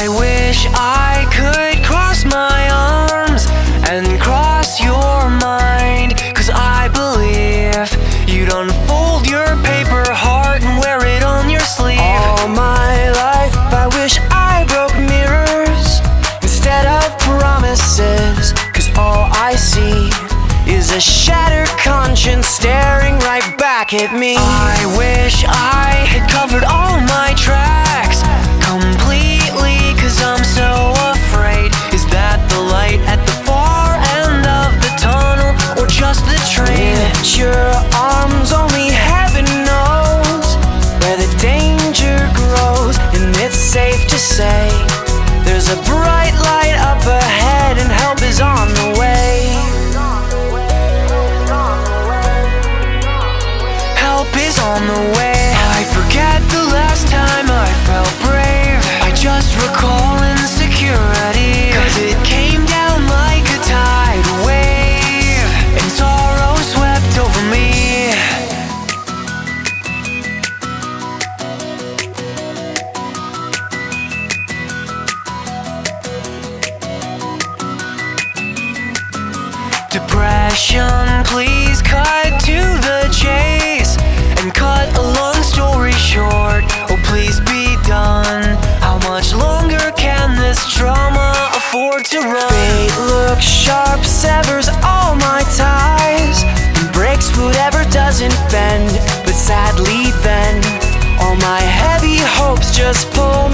I wish I could cross my arms and cross your mind, 'cause I believe you'd unfold your paper heart and wear it on your sleeve. All my life I wish I broke mirrors instead of promises, 'cause all I see is a shattered conscience staring right back at me. I wish I had covered all my tracks completely, 'cause I'm so afraid. Is that the light at the far end of the tunnel, or just the train? Lift your arms, only heaven knows where the danger grows, and it's safe to say there's a bright light up ahead and help is on the way. Help is on the way. I forget the last time I felt brave. I just recall insecurity, 'cause it came down like a tidal wave, and sorrow swept over me. Depression, please cut to the chase and cut a long story short. Oh, please be done. How much longer can this drama afford to run? Fate looks sharp, severs all my ties, and breaks whatever doesn't bend. But sadly then, all my heavy hopes just pull